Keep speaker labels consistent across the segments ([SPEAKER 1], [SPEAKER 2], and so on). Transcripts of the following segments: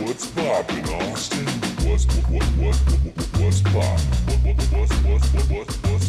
[SPEAKER 1] What's poppin', Austin? What's poppin'? What's poppin'? What's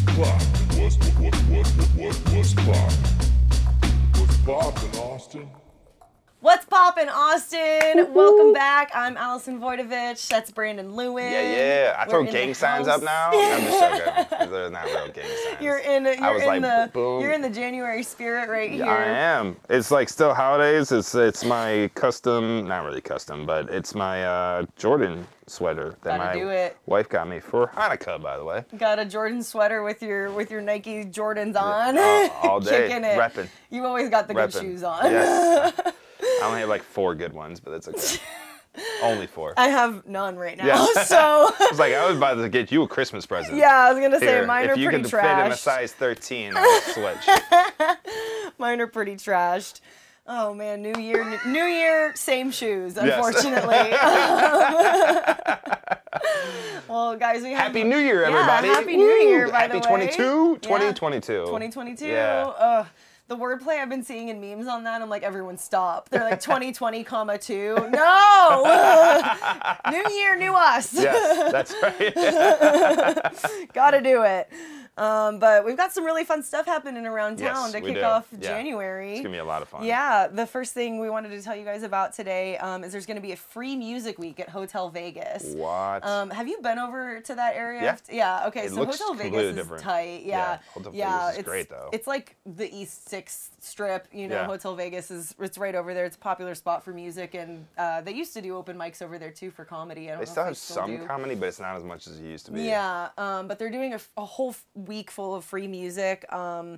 [SPEAKER 1] poppin'? What's poppin', Austin?
[SPEAKER 2] What's poppin', Austin? Welcome back. I'm Allison Voidovich. That's Brandon Lewin.
[SPEAKER 3] Yeah. I throw gang signs up now. I'm just joking. They're not real gang signs.
[SPEAKER 2] You're in the January spirit right here.
[SPEAKER 3] I am. It's like still holidays. It's my custom, not really custom, but it's my Jordan sweater that my wife got me for Hanukkah, by the way.
[SPEAKER 2] Got a Jordan sweater with your Nike Jordans on.
[SPEAKER 3] All day.
[SPEAKER 2] Kicking it.
[SPEAKER 3] Repping.
[SPEAKER 2] You've always got the good shoes on.
[SPEAKER 3] Yes. I only have like 4 good ones, but that's okay. Only 4.
[SPEAKER 2] I have none right now,
[SPEAKER 3] yeah.
[SPEAKER 2] So...
[SPEAKER 3] I was like, I was about to get you a Christmas present.
[SPEAKER 2] Yeah, I was going to say, mine are pretty trashed.
[SPEAKER 3] If you could fit in a size 13, I'll switch.
[SPEAKER 2] Mine are pretty trashed. Oh, man, New Year, same shoes, unfortunately. Yes. Well, guys, we have...
[SPEAKER 3] Happy New Year, everybody.
[SPEAKER 2] Yeah, Happy New Year, by the way.
[SPEAKER 3] Happy 2022.
[SPEAKER 2] 2022.
[SPEAKER 3] Yeah.
[SPEAKER 2] The wordplay I've been seeing in memes on that, I'm like, everyone stop. They're like 2020, 2. No! New year, new us.
[SPEAKER 3] Yes, that's right.
[SPEAKER 2] Gotta do it. But we've got some really fun stuff happening around town to kick off January.
[SPEAKER 3] It's going to be a lot of fun.
[SPEAKER 2] Yeah. The first thing we wanted to tell you guys about today is there's going to be a free music week at Hotel Vegas.
[SPEAKER 3] What?
[SPEAKER 2] Have you been over to that area?
[SPEAKER 3] Yeah.
[SPEAKER 2] Yeah. Okay. So
[SPEAKER 3] looks
[SPEAKER 2] Hotel Vegas
[SPEAKER 3] different.
[SPEAKER 2] Is tight. Yeah.
[SPEAKER 3] Hotel Vegas is great, though.
[SPEAKER 2] It's like the East 6th Strip. Hotel Vegas it's right over there. It's a popular spot for music. And they used to do open mics over there, too, for comedy.
[SPEAKER 3] They still have some comedy, but it's not as much as it used to be.
[SPEAKER 2] Yeah. But they're doing a whole week full of free music.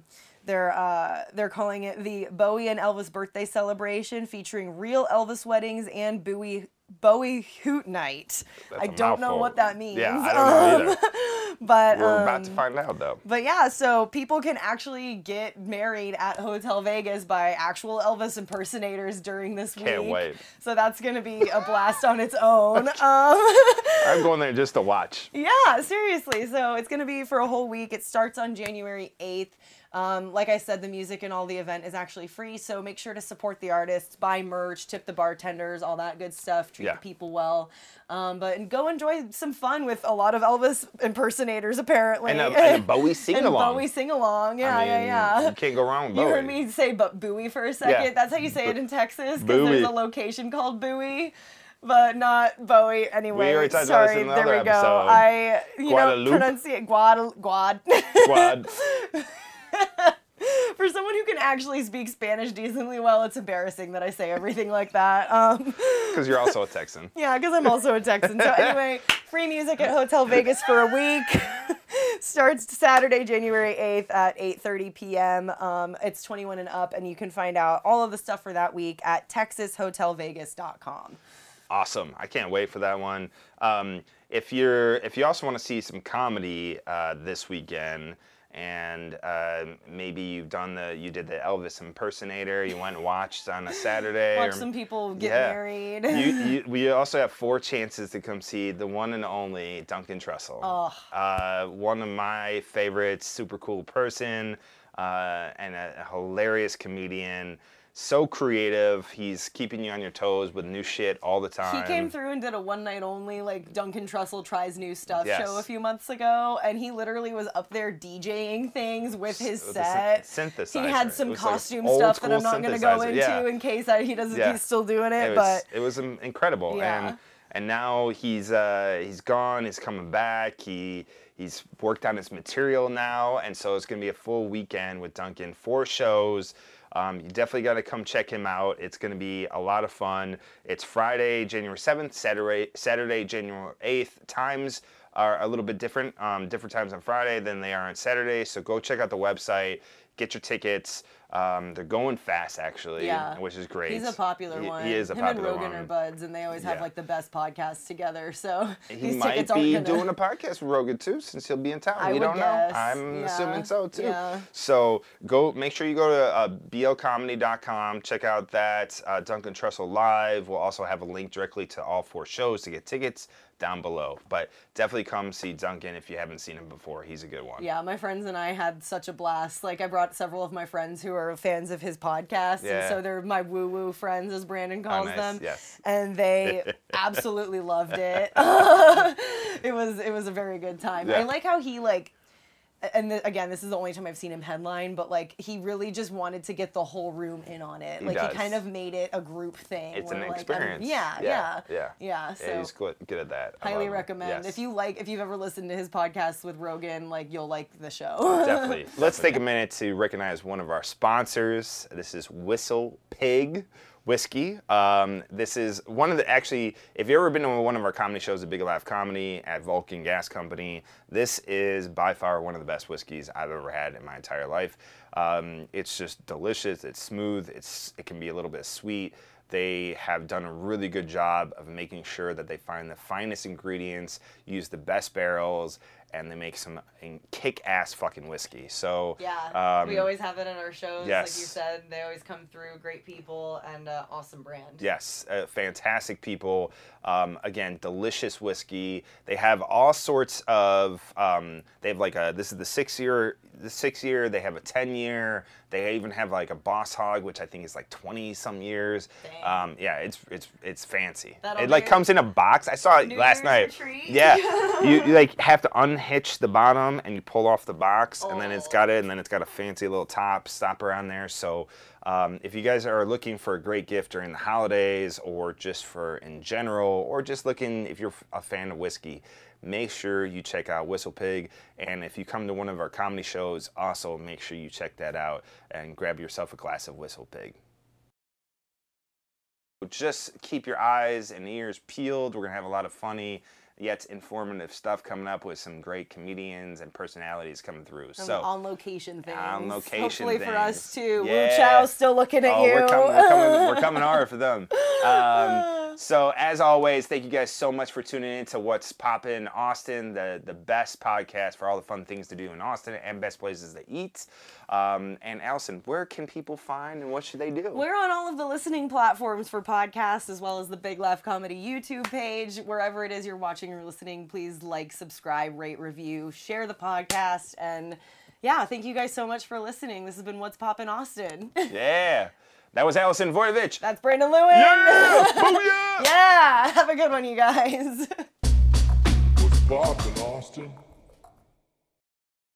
[SPEAKER 2] They're calling it the Bowie and Elvis birthday celebration, featuring real Elvis weddings and Bowie Hoot Night. I don't know what that means.
[SPEAKER 3] Yeah, I don't know either.
[SPEAKER 2] But
[SPEAKER 3] we're about to find out, though.
[SPEAKER 2] But yeah, so people can actually get married at Hotel Vegas by actual Elvis impersonators during this week.
[SPEAKER 3] Can't wait.
[SPEAKER 2] So that's going to be a blast on its own.
[SPEAKER 3] I'm going there just to watch.
[SPEAKER 2] Yeah, seriously. So it's going to be for a whole week. It starts on January 8th. Like I said, the music and all the event is actually free, so make sure to support the artists, buy merch, tip the bartenders, all that good stuff, treat the people well. But go enjoy some fun with a lot of Elvis impersonators, apparently.
[SPEAKER 3] And a Bowie sing-along.
[SPEAKER 2] Bowie sing-along, yeah.
[SPEAKER 3] You can't go wrong with Bowie.
[SPEAKER 2] You heard me say Bowie for a second? Yeah. That's how you say it in Texas, because there's a location called Bowie. But not Bowie anyway.
[SPEAKER 3] We already talked about this in another episode.
[SPEAKER 2] Pronunciate Guad. For someone who can actually speak Spanish decently well, it's embarrassing that I say everything like that.
[SPEAKER 3] Because you're also a Texan.
[SPEAKER 2] Yeah, because I'm also a Texan. So anyway, free music at Hotel Vegas for a week. Starts Saturday, January 8th at 8:30 p.m. It's 21 and up, and you can find out all of the stuff for that week at texashotelvegas.com.
[SPEAKER 3] Awesome. I can't wait for that one. If you also want to see some comedy this weekend, and maybe you did the Elvis impersonator, you went and watched on a Saturday.
[SPEAKER 2] Watch some people get married.
[SPEAKER 3] We also have 4 chances to come see the one and only Duncan Trussell.
[SPEAKER 2] Oh.
[SPEAKER 3] One of my favorites, super cool person, and a hilarious comedian. So creative. He's keeping you on your toes with new shit all the time.
[SPEAKER 2] He came through and did a one night only, like, Duncan Trussell Tries New Stuff show a few months ago, and he literally was up there DJing things with his set.
[SPEAKER 3] Synthesizer.
[SPEAKER 2] He had some costume stuff that I'm not going to go into in case he's still doing it.
[SPEAKER 3] It was incredible.
[SPEAKER 2] Yeah.
[SPEAKER 3] And now he's gone. He's coming back. He's worked on his material now, and so it's going to be a full weekend with Duncan. 4 shows. You definitely got to come check him out. It's going to be a lot of fun. It's Friday, January 7th, Saturday, January 8th. Times are a little bit different. Different times on Friday than they are on Saturday. So go check out the website, get your tickets. They're going fast, actually, which is great.
[SPEAKER 2] He's a popular one.
[SPEAKER 3] He is a popular one.
[SPEAKER 2] Him and Rogan are buds, and they always have like the best podcasts together. So
[SPEAKER 3] he might be doing a podcast with Rogan too, since he'll be in town. We don't know. I'm assuming so too.
[SPEAKER 2] Yeah.
[SPEAKER 3] So make sure you go to blcomedy.com. Check out that Duncan Trussell Live. We'll also have a link directly to all 4 shows to get tickets down below. But definitely come see Duncan if you haven't seen him before. He's a good one.
[SPEAKER 2] Yeah, my friends and I had such a blast. Like, I brought several of my friends who are fans of his podcast,
[SPEAKER 3] Yeah.
[SPEAKER 2] and so they're my woo-woo friends, as Brandon calls
[SPEAKER 3] nice.
[SPEAKER 2] them.
[SPEAKER 3] Yes.
[SPEAKER 2] And they absolutely loved it. It was a very good time.
[SPEAKER 3] Yeah.
[SPEAKER 2] I like how he like. And again, this is the only time I've seen him headline, but like he really just wanted to get the whole room in on it.
[SPEAKER 3] He
[SPEAKER 2] Like
[SPEAKER 3] does.
[SPEAKER 2] he kind of made it a group thing.
[SPEAKER 3] It's an
[SPEAKER 2] where, like,
[SPEAKER 3] experience.
[SPEAKER 2] Yeah. So
[SPEAKER 3] He's good at that. I
[SPEAKER 2] highly
[SPEAKER 3] love him.
[SPEAKER 2] recommend.
[SPEAKER 3] Yes.
[SPEAKER 2] If you've ever listened to his podcast with Rogan, like you'll like the show.
[SPEAKER 3] Definitely. Let's take a minute to recognize one of our sponsors. This is Whistle Pig Whiskey. This is one of the, actually, if you've ever been to one of our comedy shows at Big Laugh Comedy at Vulcan Gas Company, this is by far one of the best whiskeys I've ever had in my entire life. It's just delicious. It's smooth. It can be a little bit sweet. They have done a really good job of making sure that they find the finest ingredients, use the best barrels, and they make some kick-ass fucking whiskey. So
[SPEAKER 2] Yeah, we always have it at our shows.
[SPEAKER 3] Yes.
[SPEAKER 2] Like you said, they always come through. Great people and awesome brand.
[SPEAKER 3] Yes, fantastic people. Again, delicious whiskey. They have all sorts of. They have like this is the 6 year. The 6 year. They have a 10-year. They even have like a Boss Hog, which I think is like 20-some years.
[SPEAKER 2] Dang.
[SPEAKER 3] Yeah, it's fancy.
[SPEAKER 2] That'll
[SPEAKER 3] It like
[SPEAKER 2] be
[SPEAKER 3] comes in a box. I saw it
[SPEAKER 2] New
[SPEAKER 3] last
[SPEAKER 2] Year's
[SPEAKER 3] night.
[SPEAKER 2] retreat.
[SPEAKER 3] Yeah, you like have to unhitch the bottom and you pull off the box, and then it's got it, and then it's got a fancy little stopper on there. So if you guys are looking for a great gift during the holidays, or just for in general, or just looking if you're a fan of whiskey, make sure you check out Whistle Pig. And if you come to one of our comedy shows, also make sure you check that out and grab yourself a glass of Whistle Pig. Just keep your eyes and ears peeled. We're going to have a lot of funny yet informative stuff coming up with some great comedians and personalities coming through.
[SPEAKER 2] Some
[SPEAKER 3] So
[SPEAKER 2] on location things.
[SPEAKER 3] On location
[SPEAKER 2] Hopefully for us
[SPEAKER 3] things.
[SPEAKER 2] too.
[SPEAKER 3] Yeah.
[SPEAKER 2] Wu Chow's still looking at you.
[SPEAKER 3] We're coming hard for them. So as always, thank you guys so much for tuning in to What's Poppin' Austin, the best podcast for all the fun things to do in Austin and best places to eat. And Allison, where can people find and what should they do?
[SPEAKER 2] We're on all of the listening platforms for podcasts, as well as the Big Laugh Comedy YouTube page. Wherever it is you're watching or listening, please like, subscribe, rate, review, share the podcast, and yeah, thank you guys so much for listening. This has been What's Poppin' Austin.
[SPEAKER 3] Yeah. That was Allison Voyevich.
[SPEAKER 2] That's Brandon Lewin.
[SPEAKER 3] Yeah! Booyah!
[SPEAKER 2] Yeah, have a good one, you guys.
[SPEAKER 1] What's poppin', Austin?